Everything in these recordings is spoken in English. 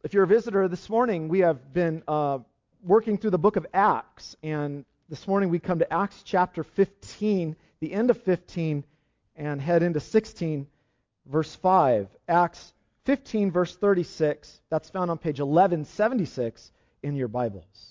If you're a visitor this morning, we have been working through the book of Acts, and this morning we come to Acts chapter 15, the end of 15, and head into 16, verse 5. Acts 15, verse 36, that's found on page 1176 in your Bibles.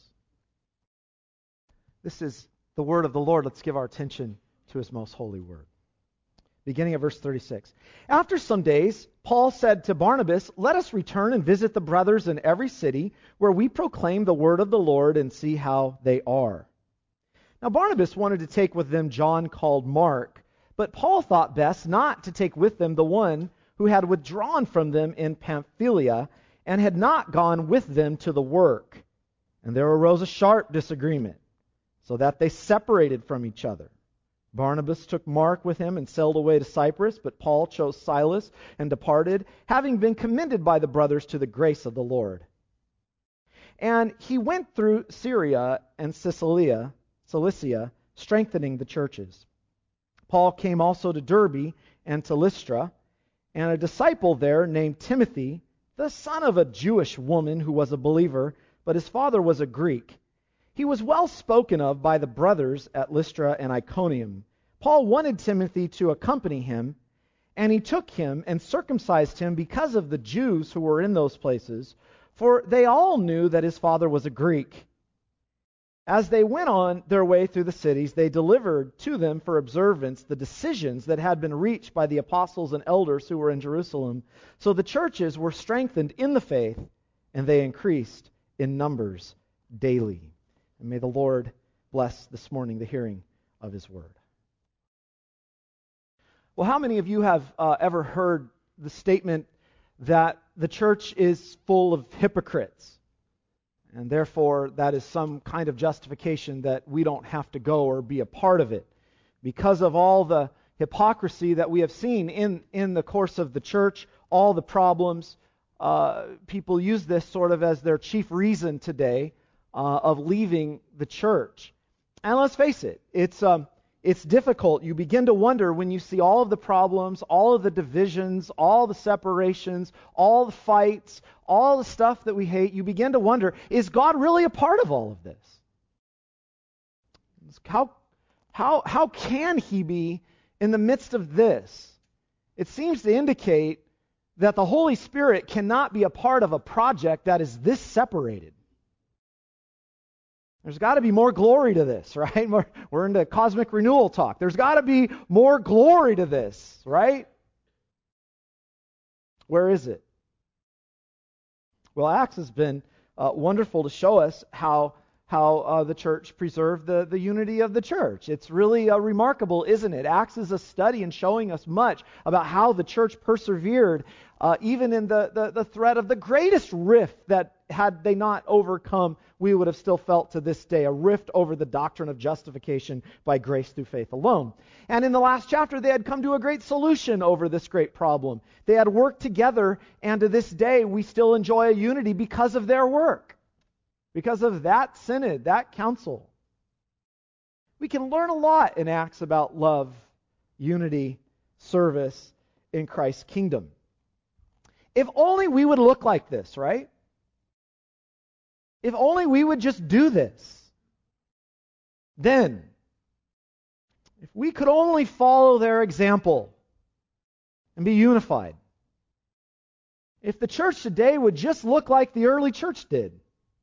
This is the word of the Lord. Let's give our attention to His most holy word. Beginning at verse 36. After some days, Paul said to Barnabas, "Let us return and visit the brothers in every city where we proclaim the word of the Lord and see how they are." Now Barnabas wanted to take with them John called Mark, but Paul thought best not to take with them the one who had withdrawn from them in Pamphylia and had not gone with them to the work. And there arose a sharp disagreement, so that they separated from each other. Barnabas took Mark with him and sailed away to Cyprus, but Paul chose Silas and departed, having been commended by the brothers to the grace of the Lord. And he went through Syria and Cilicia, strengthening the churches. Paul came also to Derbe and to Lystra, and a disciple there named Timothy, the son of a Jewish woman who was a believer, but his father was a Greek. He was well spoken of by the brothers at Lystra and Iconium. Paul wanted Timothy to accompany him, and he took him and circumcised him because of the Jews who were in those places, for they all knew that his father was a Greek. As they went on their way through the cities, they delivered to them for observance the decisions that had been reached by the apostles and elders who were in Jerusalem. So the churches were strengthened in the faith, and they increased in numbers daily. And may the Lord bless this morning the hearing of His word. Well, how many of you have ever heard the statement that the church is full of hypocrites, and therefore that is some kind of justification that we don't have to go or be a part of it? Because of all the hypocrisy that we have seen in the course of the church, all the problems, people use this sort of as their chief reason today of leaving the church. And let's face it, it's difficult. You begin to wonder when you see all of the problems, all of the divisions, all the separations, all the fights, all the stuff that we hate. You begin to wonder, is God really a part of all of this? How can He be in the midst of this? It seems to indicate that the Holy Spirit cannot be a part of a project that is this separated. There's got to be more glory to this, right? We're into cosmic renewal talk. There's got to be more glory to this, right? Where is it? Well, Acts has been wonderful to show us how the church preserved the unity of the church. It's really remarkable, isn't it? Acts is a study in showing us much about how the church persevered, even in the threat of the greatest rift that, had they not overcome, we would have still felt to this day, a rift over the doctrine of justification by grace through faith alone. And in the last chapter, they had come to a great solution over this great problem. They had worked together, and to this day, we still enjoy a unity because of their work. Because of that synod, that council. We can learn a lot in Acts about love, unity, service in Christ's kingdom. If only we would look like this, right? If only we would just do this. Then, if we could only follow their example and be unified. If the church today would just look like the early church did.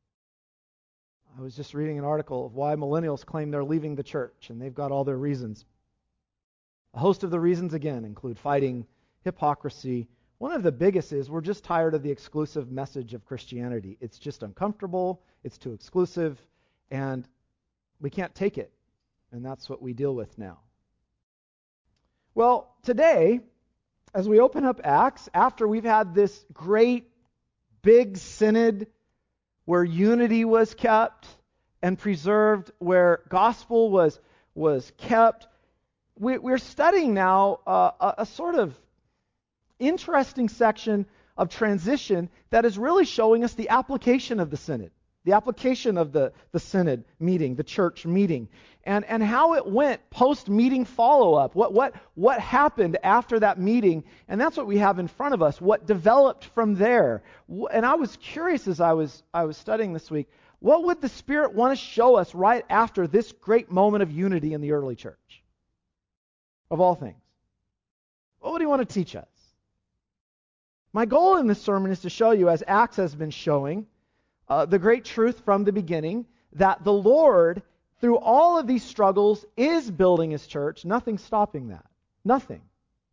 I was just reading an article of why millennials claim they're leaving the church, and they've got all their reasons. A host of the reasons, again, include fighting, hypocrisy. One of the biggest is we're just tired of the exclusive message of Christianity. It's just uncomfortable, it's too exclusive, and we can't take it. And that's what we deal with now. Well, today, as we open up Acts, after we've had this great big synod where unity was kept and preserved, where gospel was kept, we're studying now a sort of interesting section of transition that is really showing us the application of the synod. the application of the synod meeting, the church meeting, and how it went post-meeting follow-up. What happened after that meeting, and that's what we have in front of us, what developed from there. And I was curious as I was studying this week, what would the Spirit want to show us right after this great moment of unity in the early church? Of all things. What would he want to teach us? My goal in this sermon is to show you, as Acts has been showing, the great truth from the beginning, that the Lord, through all of these struggles, is building his church. Nothing's stopping that. Nothing.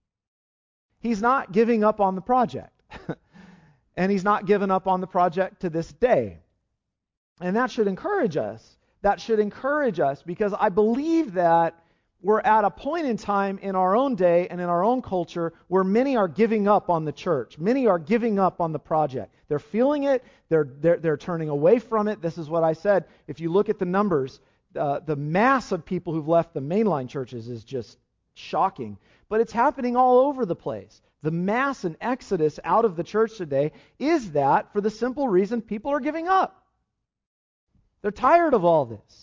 He's not giving up on the project. And he's not given up on the project to this day. And that should encourage us. That should encourage us, because I believe that we're at a point in time in our own day and in our own culture where many are giving up on the church. Many are giving up on the project. They're feeling it. They're turning away from it. This is what I said. If you look at the numbers, the mass of people who've left the mainline churches is just shocking. But it's happening all over the place. The mass and exodus out of the church today is that for the simple reason people are giving up. They're tired of all this.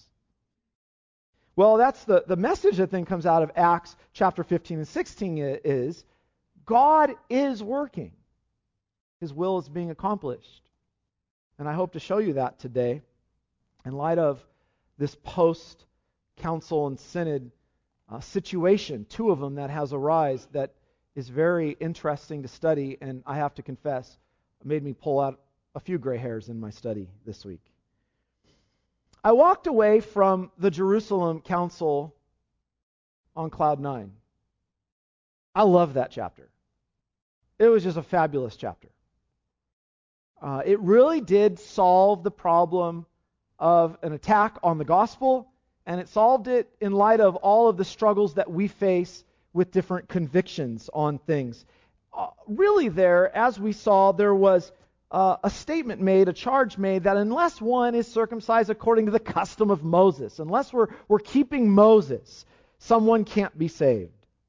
Well, that's the message that then comes out of Acts chapter 15 and 16 is God is working. His will is being accomplished. And I hope to show you that today in light of this post-council and synod situation, two of them that has arisen that is very interesting to study, and I have to confess, made me pull out a few gray hairs in my study this week. I walked away from the Jerusalem Council on cloud 9. I love that chapter. It was just a fabulous chapter. It really did solve the problem of an attack on the gospel, and it solved it in light of all of the struggles that we face with different convictions on things. Really there, as we saw, there was a statement made, a charge made, that unless one is circumcised according to the custom of Moses, unless we're keeping Moses, someone can't be saved.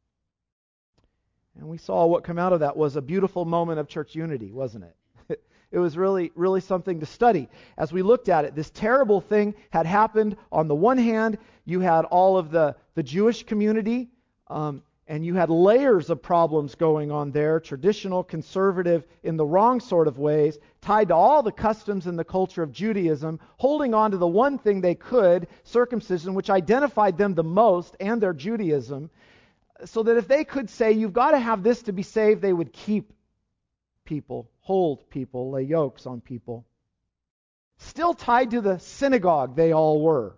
And we saw what came out of that was a beautiful moment of church unity, wasn't it? It was really, really something to study. As we looked at it, this terrible thing had happened. On the one hand, you had all of the Jewish community, and you had layers of problems going on there, traditional, conservative, in the wrong sort of ways, tied to all the customs and the culture of Judaism, holding on to the one thing they could, circumcision, which identified them the most, and their Judaism, so that if they could say, you've got to have this to be saved, they would keep people, hold people, lay yokes on people. Still tied to the synagogue, they all were.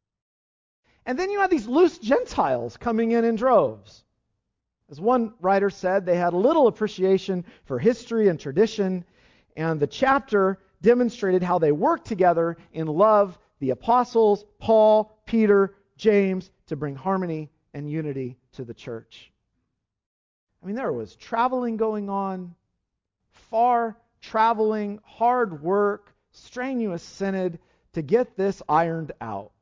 And then you had these loose Gentiles coming in droves. As one writer said, they had little appreciation for history and tradition, and the chapter demonstrated how they worked together in love, the apostles, Paul, Peter, James, to bring harmony and unity to the church. I mean, there was traveling going on, far traveling, hard work, strenuous synod to get this ironed out.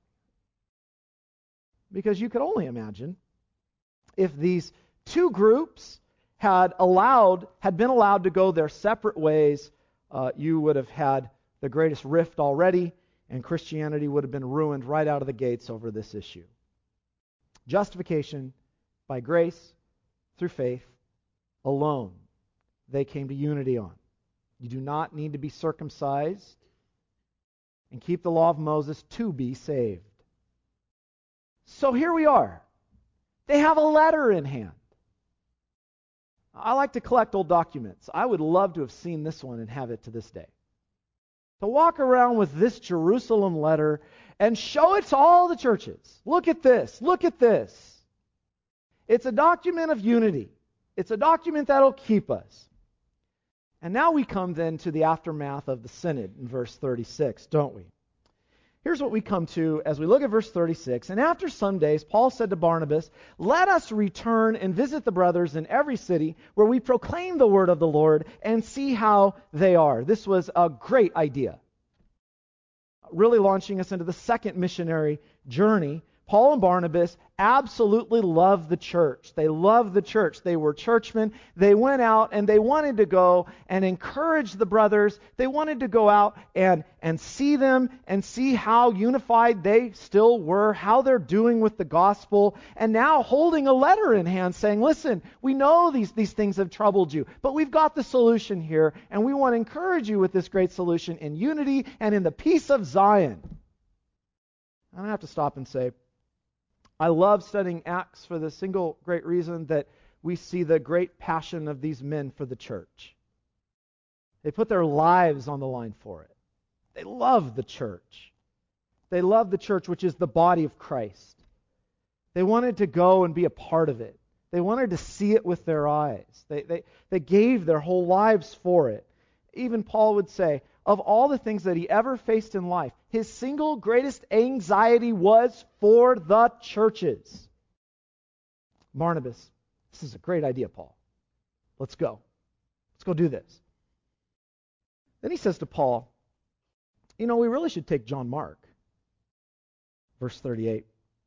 Because you could only imagine if these two groups had been allowed to go their separate ways, you would have had the greatest rift already, and Christianity would have been ruined right out of the gates over this issue. Justification by grace through faith alone, they came to unity on. You do not need to be circumcised and keep the law of Moses to be saved. So here we are. They have a letter in hand. I like to collect old documents. I would love to have seen this one and have it to this day. To walk around with this Jerusalem letter and show it to all the churches. Look at this. Look at this. It's a document of unity. It's a document that'll keep us. And now we come then to the aftermath of the synod in verse 36, don't we? Here's what we come to as we look at verse 36. And after some days, Paul said to Barnabas, "Let us return and visit the brothers in every city where we proclaim the word of the Lord and see how they are." This was a great idea, really launching us into the second missionary journey. Paul and Barnabas absolutely loved the church. They loved the church. They were churchmen. They went out and they wanted to go and encourage the brothers. They wanted to go out and see them and see how unified they still were, how they're doing with the gospel, and now holding a letter in hand saying, listen, we know these things have troubled you, but we've got the solution here, and we want to encourage you with this great solution in unity and in the peace of Zion. I have to stop and say, I love studying Acts for the single great reason that we see the great passion of these men for the church. They put their lives on the line for it. They love the church. They love the church, which is the body of Christ. They wanted to go and be a part of it. They wanted to see it with their eyes. They gave their whole lives for it. Even Paul would say, of all the things that he ever faced in life, his single greatest anxiety was for the churches. Barnabas, this is a great idea, Paul. Let's go. Let's go do this. Then he says to Paul, we really should take John Mark. Verse 38.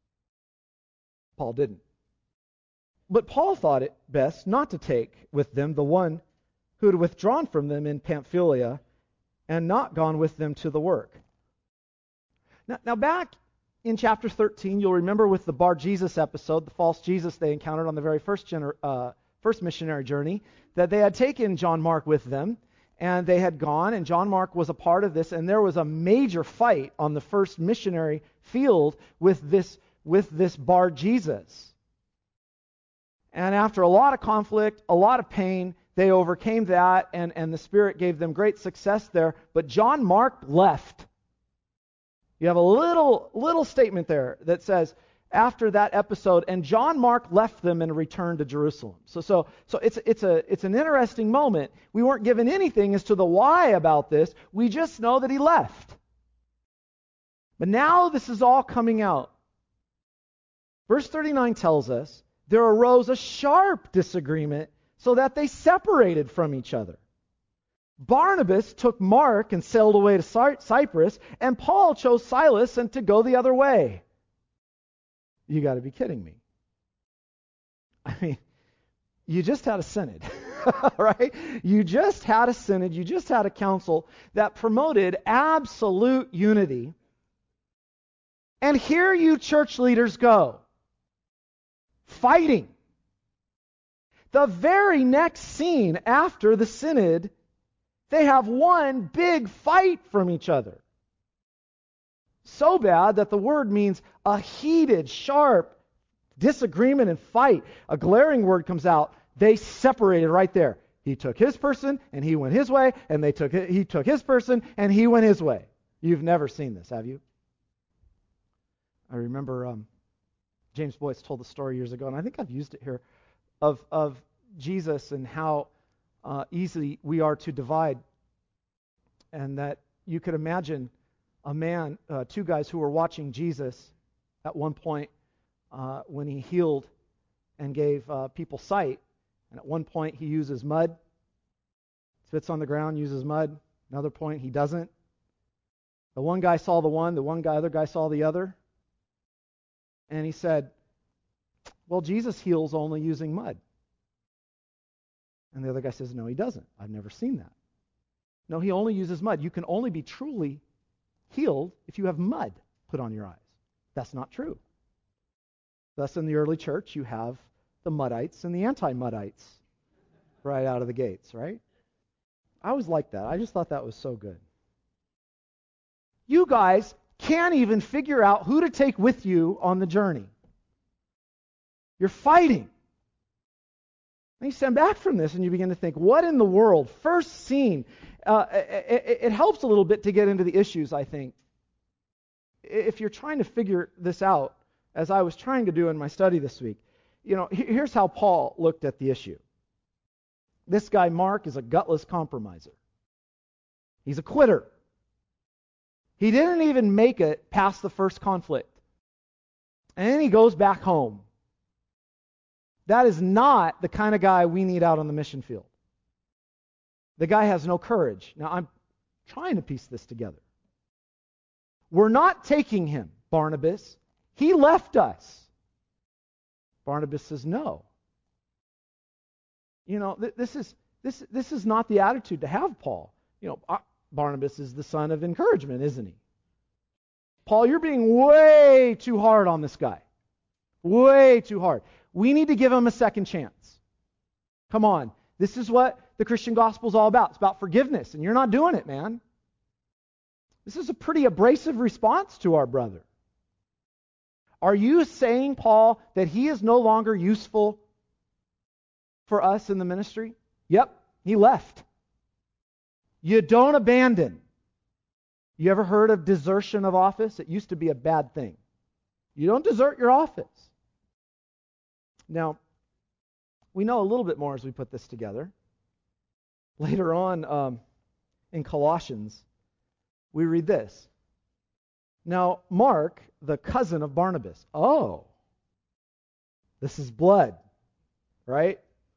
Paul didn't. But Paul thought it best not to take with them the one who had withdrawn from them in Pamphylia and not gone with them to the work. Now back in chapter 13, you'll remember with the Bar Jesus episode, the false Jesus they encountered on the very first missionary journey, that they had taken John Mark with them, and they had gone, and John Mark was a part of this, and there was a major fight on the first missionary field with this Bar Jesus. And after a lot of conflict, a lot of pain, they overcame that, and the Spirit gave them great success there. But John Mark left. You have a little statement there that says, after that episode, and John Mark left them and returned to Jerusalem. So it's an interesting moment. We weren't given anything as to the why about this. We just know that he left. But now this is all coming out. Verse 39 tells us, there arose a sharp disagreement so that they separated from each other. Barnabas took Mark and sailed away to Cyprus, and Paul chose Silas and to go the other way. You got to be kidding me. I mean, you just had a synod, right? You just had a synod, you just had a council that promoted absolute unity. And here you church leaders go, fighting. The very next scene after the synod, they have one big fight from each other. So bad that the word means a heated, sharp disagreement and fight. A glaring word comes out. They separated right there. He took his person and he went his way, and he took his person and he went his way. You've never seen this, have you? I remember James Boyce told the story years ago, and I think I've used it here, of Jesus and how easy we are to divide, and that you could imagine a man, two guys who were watching Jesus at one point when he healed and gave people sight, and at one point he uses mud, spits on the ground, uses mud. Another point he doesn't. The one guy saw the one, other guy saw the other, and he said, well, Jesus heals only using mud. And the other guy says, no, he doesn't. I've never seen that. No, he only uses mud. You can only be truly healed if you have mud put on your eyes. That's not true. Thus, in the early church, you have the Muddites and the anti-Muddites right out of the gates, right? I always liked that. I just thought that was so good. You guys can't even figure out who to take with you on the journey. You're fighting. And you stand back from this and you begin to think, what in the world? First scene. It helps a little bit to get into the issues, I think. If you're trying to figure this out, as I was trying to do in my study this week, here's how Paul looked at the issue. This guy, Mark, is a gutless compromiser. He's a quitter. He didn't even make it past the first conflict. And then he goes back home. That is not the kind of guy we need out on the mission field. The guy has no courage. Now, I'm trying to piece this together. We're not taking him, Barnabas, He left us. Barnabas says, no. This is not the attitude to have, Paul. Barnabas is the son of encouragement, isn't he? Paul, you're being way too hard on this guy. Way too hard. We need to give him a second chance. Come on. This is what the Christian gospel is all about. It's about forgiveness, and you're not doing it, man. This is a pretty abrasive response to our brother. Are you saying, Paul, that he is no longer useful for us in the ministry? Yep, he left. You don't abandon. You ever heard of desertion of office? It used to be a bad thing. You don't desert your office. Now, we know a little bit more as we put this together. Later on in Colossians, we read this. Now, Mark, the cousin of Barnabas. Oh, this is blood, right?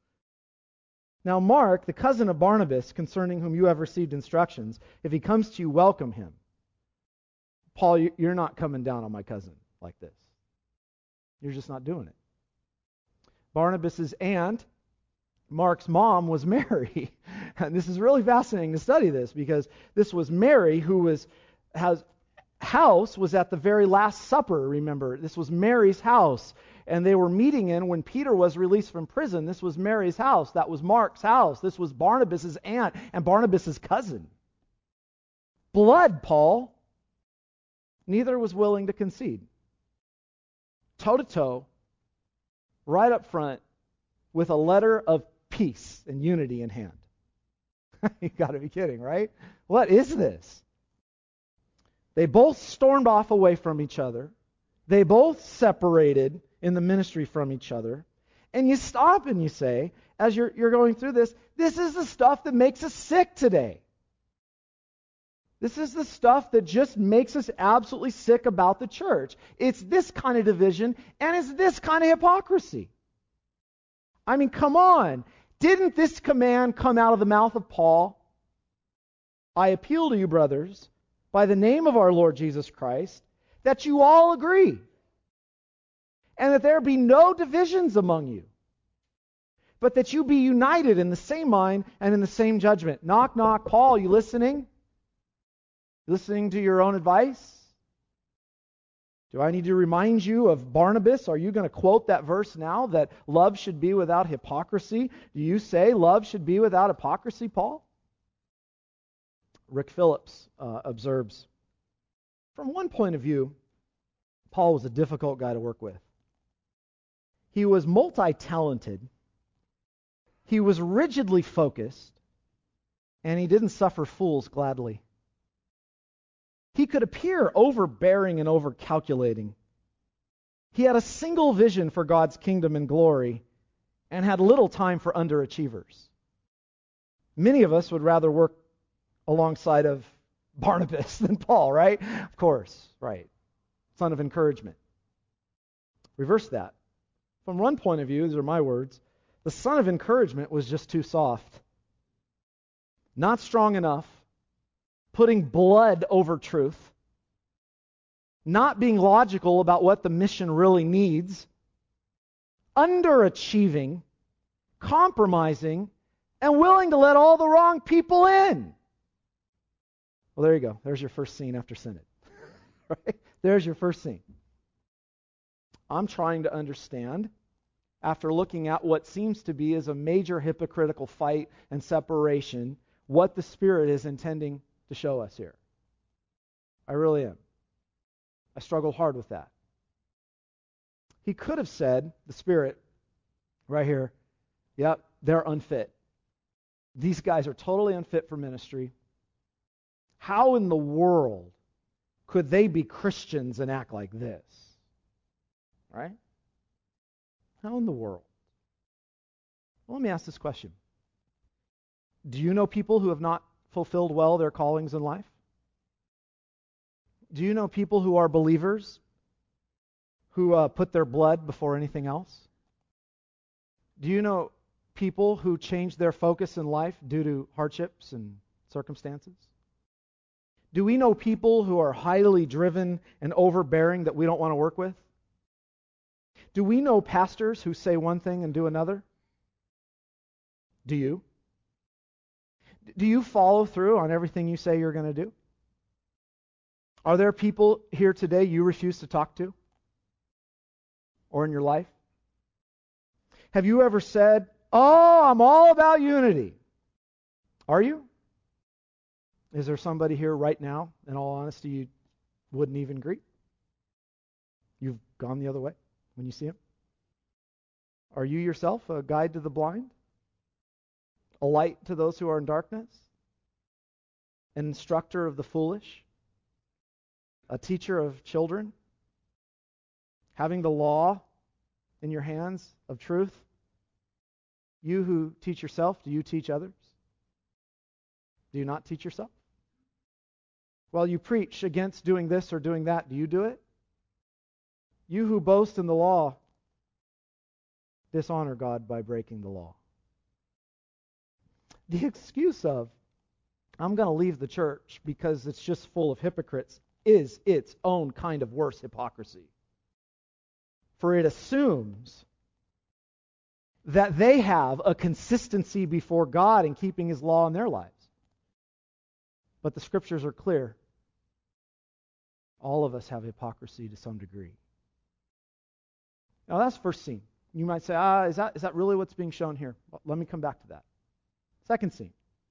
Now, Mark, the cousin of Barnabas, concerning whom you have received instructions, if he comes to you, welcome him. Paul, you're not coming down on my cousin like this. You're just not doing it. Barnabas' aunt, Mark's mom, was Mary. And this is really fascinating to study this, because this was Mary whose house was at the very Last Supper, remember. This was Mary's house. And they were meeting in when Peter was released from prison. This was Mary's house. That was Mark's house. This was Barnabas' aunt and Barnabas' cousin. Blood, Paul. Neither was willing to concede. Toe-to-toe, right up front, with a letter of peace and unity in hand. You got to be kidding, right? What is this? They both stormed off away from each other. They both separated in the ministry from each other. And you stop and you say, as you're going through this is the stuff that makes us sick today. This is the stuff that just makes us absolutely sick about the church. It's this kind of division, and it's this kind of hypocrisy. I mean, come on. Didn't this command come out of the mouth of Paul? I appeal to you, brothers, by the name of our Lord Jesus Christ, that you all agree, and that there be no divisions among you, but that you be united in the same mind and in the same judgment. Knock, knock. Paul, you listening? Listening to your own advice? Do I need to remind you of Barnabas? Are you going to quote that verse now, that love should be without hypocrisy? Do you say love should be without hypocrisy, Paul? Rick Phillips observes, from one point of view, Paul was a difficult guy to work with. He was multi-talented, he was rigidly focused, and he didn't suffer fools gladly. He could appear overbearing and overcalculating. He had a single vision for God's kingdom and glory and had little time for underachievers. Many of us would rather work alongside of Barnabas than Paul, right? Of course, right. Son of encouragement. Reverse that. From one point of view, these are my words, the son of encouragement was just too soft. Not strong enough. Putting blood over truth, not being logical about what the mission really needs, underachieving, compromising, and willing to let all the wrong people in. Well, there you go. There's your first scene after Synod. Right? There's your first scene. I'm trying to understand, after looking at what seems to be as a major hypocritical fight and separation, what the Spirit is intending to show us here. I really am. I struggle hard with that. He could have said, the Spirit, right here, yep, they're unfit. These guys are totally unfit for ministry. How in the world could they be Christians and act like this? Right? How in the world? Well, let me ask this question. Do you know people who have not fulfilled well their callings in life? Do you know people who are believers who put their blood before anything else? Do you know people who change their focus in life due to hardships and circumstances? Do we know people who are highly driven and overbearing that we don't want to work with? Do we know pastors who say one thing and do another? Do you? Do you follow through on everything you say you're going to do? Are there people here today you refuse to talk to? Or in your life? Have you ever said, "Oh, I'm all about unity"? Are you? Is there somebody here right now, in all honesty, you wouldn't even greet? You've gone the other way when you see him? Are you yourself a guide to the blind? A light to those who are in darkness? An instructor of the foolish? A teacher of children? Having the law in your hands of truth? You who teach yourself, do you teach others? Do you not teach yourself? Well, you preach against doing this or doing that. Do you do it? You who boast in the law, dishonor God by breaking the law. The excuse of, "I'm going to leave the church because it's just full of hypocrites," is its own kind of worse hypocrisy. For it assumes that they have a consistency before God in keeping His law in their lives. But the Scriptures are clear. All of us have hypocrisy to some degree. Now that's first scene. You might say, is that really what's being shown here? Well, let me come back to that. Second scene.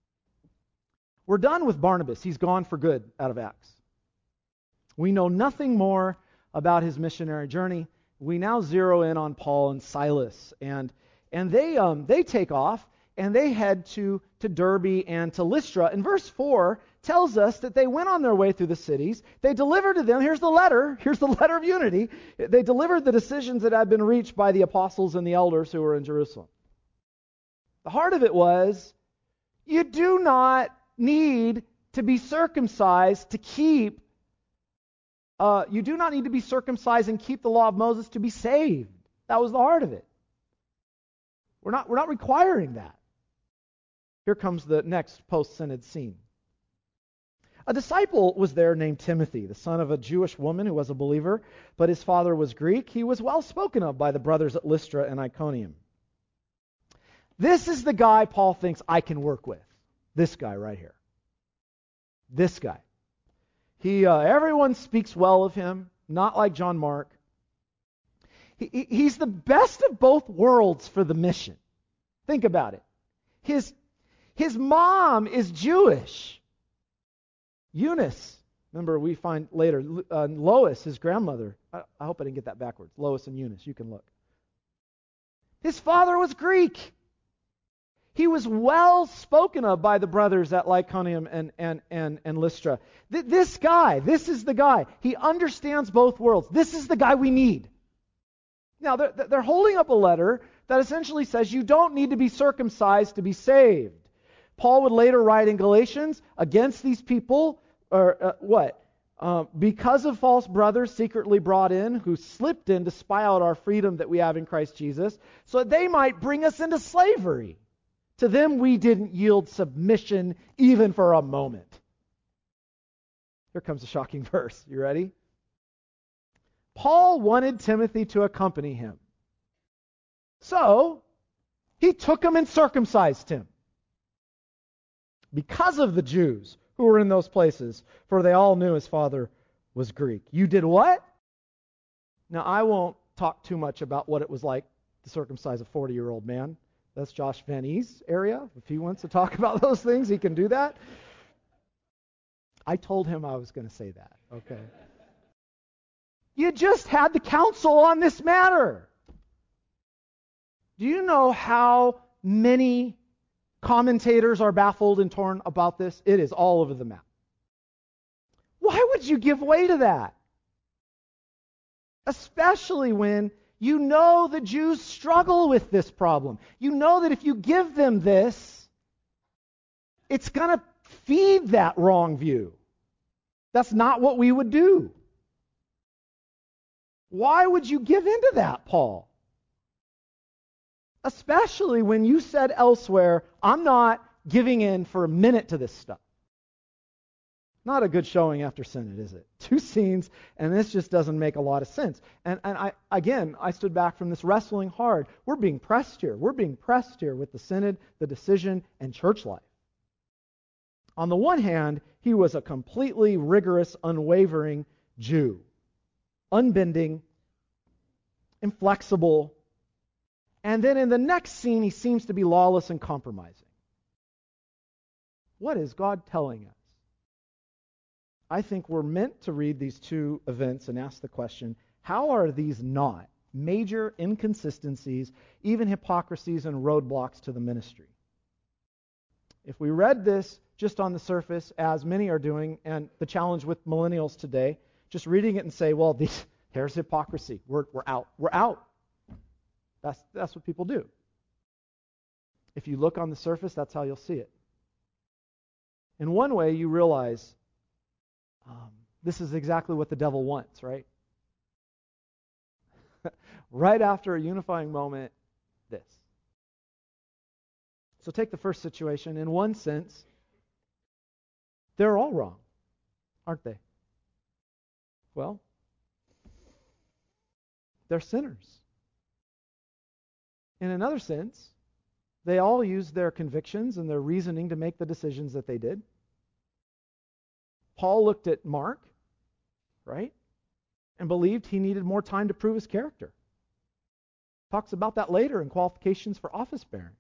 We're done with Barnabas. He's gone for good out of Acts. We know nothing more about his missionary journey. We now zero in on Paul and Silas, and they take off and they head to Derbe and to Lystra. And verse 4 tells us that they went on their way through the cities. They delivered to them, here's the letter of unity. They delivered the decisions that had been reached by the apostles and the elders who were in Jerusalem. The heart of it was, you do not need to be circumcised to keep you do not need to be circumcised and keep the law of Moses to be saved. That was the heart of it. We're not requiring that. Here comes the next post-synod scene. A disciple was there named Timothy, the son of a Jewish woman who was a believer, but his father was Greek. He was well spoken of by the brothers at Lystra and Iconium. This is the guy Paul thinks I can work with. This guy right here. This guy. Everyone speaks well of him, not like John Mark. He's the best of both worlds for the mission. Think about it. His mom is Jewish. Eunice, remember we find later, Lois, his grandmother. I hope I didn't get that backwards. Lois and Eunice, you can look. His father was Greek. He was well spoken of by the brothers at Lyconium and Lystra. This guy, this is the guy. He understands both worlds. This is the guy we need. Now, they're holding up a letter that essentially says you don't need to be circumcised to be saved. Paul would later write in Galatians against these people, because of false brothers secretly brought in, who slipped in to spy out our freedom that we have in Christ Jesus, so that they might bring us into slavery. To them we didn't yield submission even for a moment. Here comes a shocking verse. You ready? Paul wanted Timothy to accompany him. So, he took him and circumcised him. Because of the Jews who were in those places, for they all knew his father was Greek. You did what? Now, I won't talk too much about what it was like to circumcise a 40-year-old man. That's Josh Van Ee's area. If he wants to talk about those things, he can do that. I told him I was going to say that. Okay. You just had the council on this matter. Do you know how many commentators are baffled and torn about this? It is all over the map. Why would you give way to that? Especially when you know the Jews struggle with this problem. You know that if you give them this, it's going to feed that wrong view. That's not what we would do. Why would you give into that, Paul? Especially when you said elsewhere, I'm not giving in for a minute to this stuff. Not a good showing after synod, is it? Two scenes, and this just doesn't make a lot of sense. And I stood back from this wrestling hard. We're being pressed here. We're being pressed here with the synod, the decision, and church life. On the one hand, he was a completely rigorous, unwavering Jew. Unbending, inflexible. And then in the next scene, he seems to be lawless and compromising. What is God telling us? I think we're meant to read these two events and ask the question, how are these not major inconsistencies, even hypocrisies and roadblocks to the ministry? If we read this just on the surface, as many are doing, and the challenge with millennials today, just reading it and say, well, here's hypocrisy. We're out. We're out. That's what people do. If you look on the surface, that's how you'll see it. In one way, you realize this is exactly what the devil wants, right? Right after a unifying moment, this. So take the first situation. In one sense, they're all wrong, aren't they? Well, they're sinners. In another sense, they all used their convictions and their reasoning to make the decisions that they did. Paul looked at Mark, right, and believed he needed more time to prove his character. Talks about that later in qualifications for office bearing.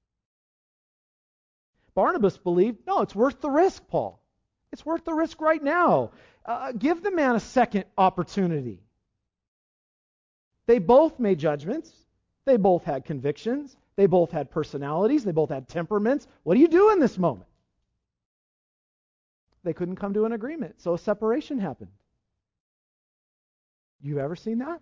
Barnabas believed, no, it's worth the risk, Paul. It's worth the risk right now. Give the man a second opportunity. They both made judgments. They both had convictions. They both had personalities. They both had temperaments. What do you do in this moment? They couldn't come to an agreement, so a separation happened. You ever seen that?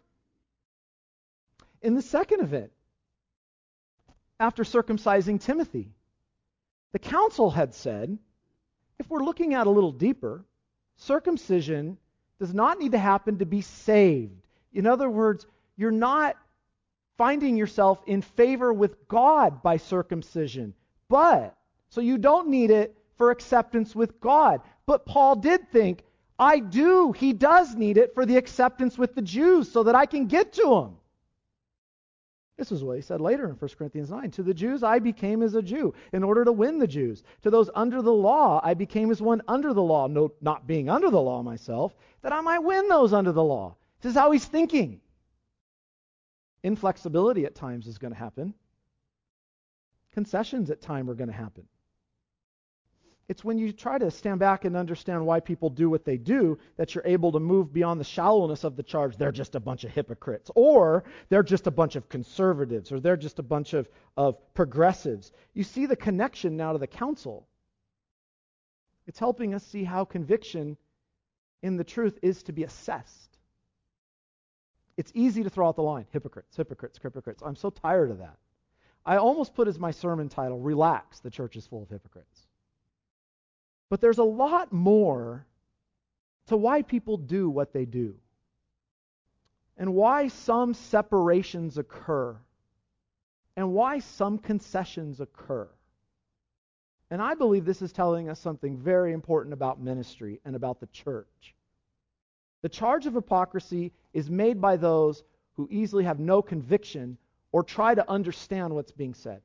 In the second event, after circumcising Timothy, the council had said, if we're looking at a little deeper, circumcision does not need to happen to be saved. In other words, you're not finding yourself in favor with God by circumcision, so you don't need it for acceptance with God. But Paul did think, he does need it for the acceptance with the Jews so that I can get to them. This is what he said later in 1 Corinthians 9. To the Jews I became as a Jew in order to win the Jews. To those under the law I became as one under the law, not being under the law myself, that I might win those under the law. This is how he's thinking. Inflexibility at times is going to happen. Concessions at times are going to happen. It's when you try to stand back and understand why people do what they do that you're able to move beyond the shallowness of the charge, they're just a bunch of hypocrites, or they're just a bunch of conservatives, or they're just a bunch of progressives. You see the connection now to the council. It's helping us see how conviction in the truth is to be assessed. It's easy to throw out the line, hypocrites, hypocrites, hypocrites. I'm so tired of that. I almost put as my sermon title, Relax, the church is full of hypocrites. But there's a lot more to why people do what they do and why some separations occur and why some concessions occur. And I believe this is telling us something very important about ministry and about the church. The charge of hypocrisy is made by those who easily have no conviction or try to understand what's being said.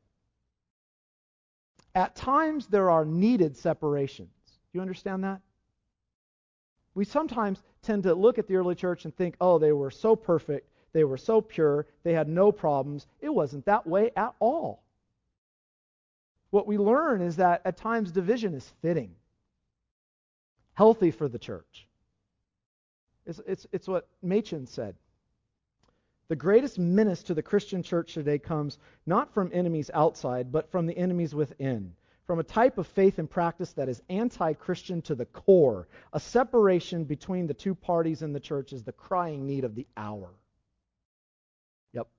At times, there are needed separations. Do you understand that? We sometimes tend to look at the early church and think, oh, they were so perfect, they were so pure, they had no problems. It wasn't that way at all. What we learn is that at times division is fitting, healthy for the church. It's what Machen said. The greatest menace to the Christian church today comes not from enemies outside, but from the enemies within. From a type of faith and practice that is anti-Christian to the core. A separation between the two parties in the church is the crying need of the hour. Yep.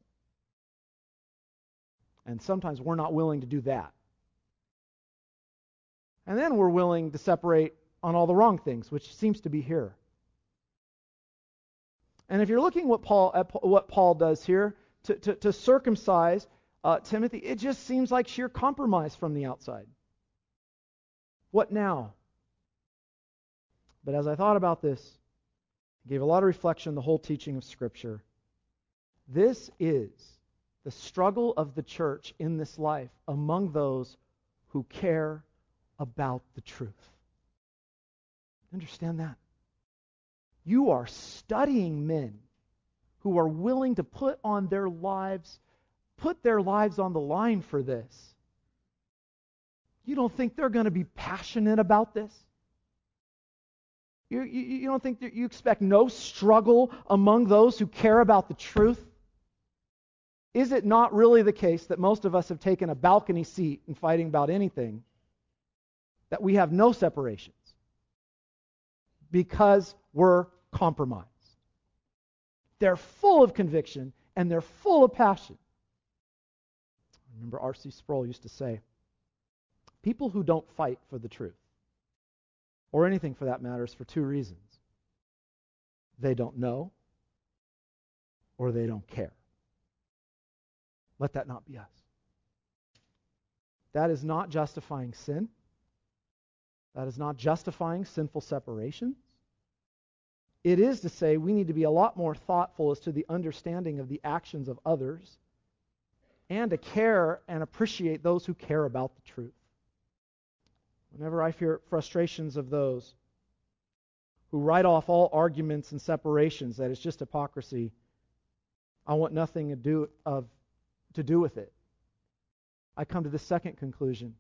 And sometimes we're not willing to do that. And then we're willing to separate on all the wrong things, which seems to be here. And if you're looking at what Paul does here, to circumcise Timothy, it just seems like sheer compromise from the outside. What now? But as I thought about this, I gave a lot of reflection, the whole teaching of Scripture. This is the struggle of the church in this life among those who care about the truth. Understand that. You are studying men who are willing to put their lives on the line for this. You don't think they're going to be passionate about this? You don't think that you expect no struggle among those who care about the truth? Is it not really the case that most of us have taken a balcony seat in fighting about anything, that we have no separations because we're compromised? They're full of conviction and they're full of passion. I remember R.C. Sproul used to say, people who don't fight for the truth, or anything for that matter, is for two reasons. They don't know, or they don't care. Let that not be us. That is not justifying sin. That is not justifying sinful separations. It is to say we need to be a lot more thoughtful as to the understanding of the actions of others and to care and appreciate those who care about the truth. Whenever I fear frustrations of those who write off all arguments and separations, that it's just hypocrisy, I want nothing to do with it. I come to the second conclusion.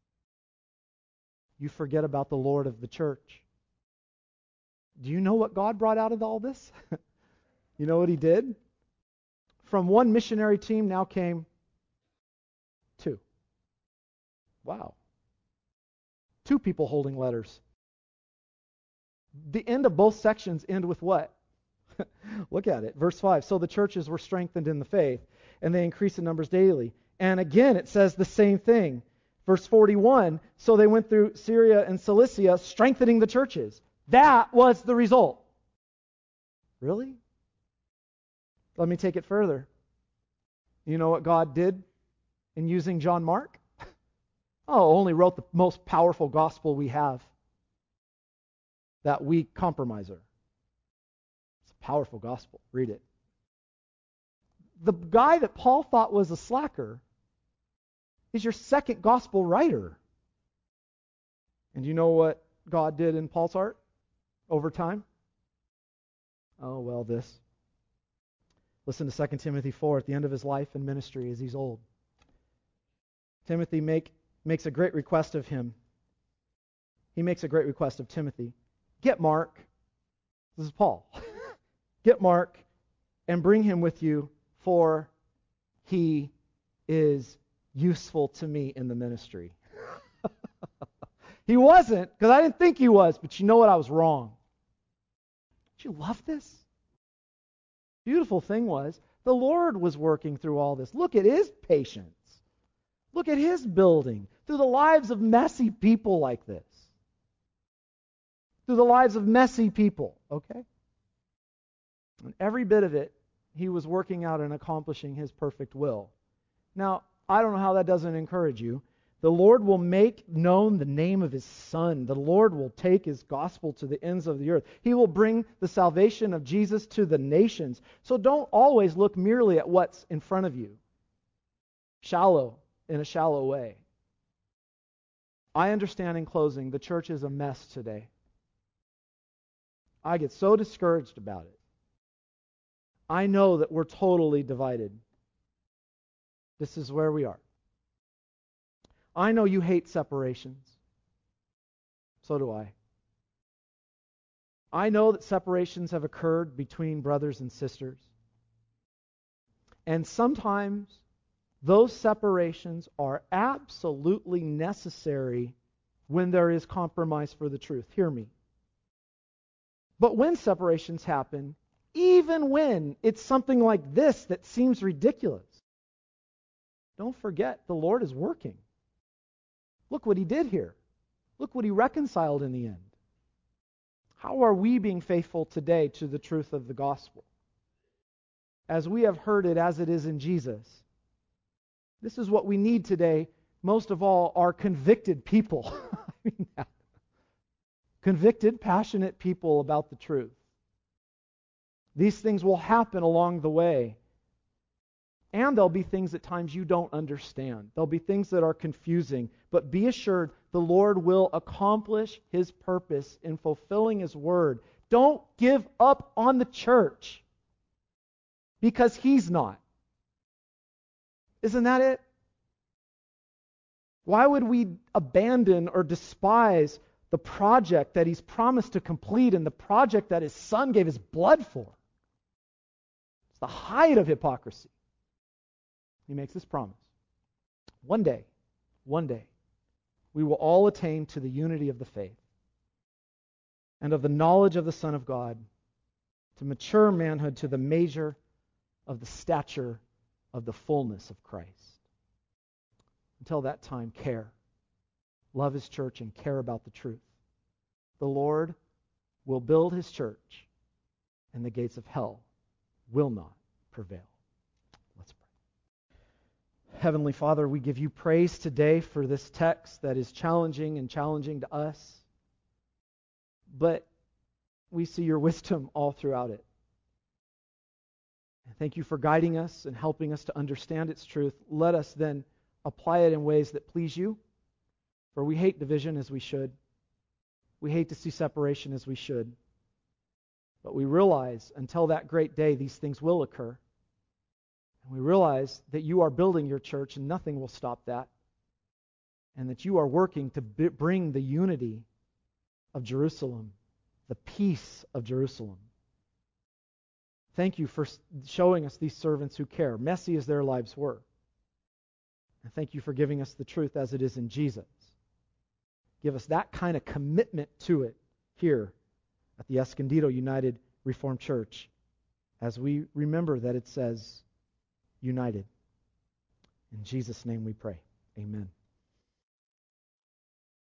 You forget about the Lord of the church. Do you know what God brought out of all this? You know what He did? From one missionary team now came two. Wow. Two people holding letters. The end of both sections end with what? Look at it. Verse 5. So the churches were strengthened in the faith, and they increased in numbers daily. And again, it says the same thing. Verse 41. So they went through Syria and Cilicia, strengthening the churches. That was the result. Really? Let me take it further. You know what God did in using John Mark? Oh, only wrote the most powerful gospel we have. That weak compromiser. It's a powerful gospel. Read it. The guy that Paul thought was a slacker is your second gospel writer. And you know what God did in Paul's heart over time? Oh, well, this. Listen to 2 Timothy 4 at the end of his life and ministry as he's old. Timothy makes a great request of him. He makes a great request of Timothy. Get Mark. This is Paul. Get Mark and bring him with you, for he is useful to me in the ministry. He wasn't, because I didn't think he was, but you know what? I was wrong. Don't you love this? Beautiful thing was, the Lord was working through all this. Look at His patience. Look at His building through the lives of messy people like this. Through the lives of messy people, okay? And every bit of it, He was working out and accomplishing His perfect will. Now, I don't know how that doesn't encourage you. The Lord will make known the name of His Son. The Lord will take His gospel to the ends of the earth. He will bring the salvation of Jesus to the nations. So don't always look merely at what's in front of you. In a shallow way. I understand in closing, the church is a mess today. I get so discouraged about it. I know that we're totally divided. This is where we are. I know you hate separations. So do I. I know that separations have occurred between brothers and sisters. And sometimes those separations are absolutely necessary when there is compromise for the truth. Hear me. But when separations happen, even when it's something like this that seems ridiculous, don't forget the Lord is working. Look what He did here. Look what He reconciled in the end. How are we being faithful today to the truth of the gospel? As we have heard it as it is in Jesus. This is what we need today. Most of all, are convicted people. convicted, passionate people about the truth. These things will happen along the way. And there'll be things at times you don't understand. There'll be things that are confusing. But be assured, the Lord will accomplish His purpose in fulfilling His word. Don't give up on the church, because He's not. Isn't that it? Why would we abandon or despise the project that He's promised to complete and the project that His Son gave His blood for? It's the height of hypocrisy. He makes this promise. One day, we will all attain to the unity of the faith and of the knowledge of the Son of God, to mature manhood, to the measure of the stature of the fullness of Christ. Until that time, care. Love His church and care about the truth. The Lord will build His church, and the gates of hell will not prevail. Let's pray. Heavenly Father, we give You praise today for this text that is challenging to us. But we see Your wisdom all throughout it. And thank You for guiding us and helping us to understand its truth. Let us then apply it in ways that please You. For we hate division as we should. We hate to see separation as we should. But we realize until that great day these things will occur. And we realize that You are building Your church and nothing will stop that. And that You are working to bring the unity of Jerusalem, the peace of Jerusalem. Thank You for showing us these servants who care, messy as their lives were. And thank You for giving us the truth as it is in Jesus. Give us that kind of commitment to it here at the Escondido United Reformed Church as we remember that it says united. In Jesus' name we pray. Amen.